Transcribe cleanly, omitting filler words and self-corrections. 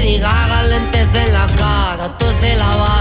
Lady Gaga, lentes en la cara, todo se lava.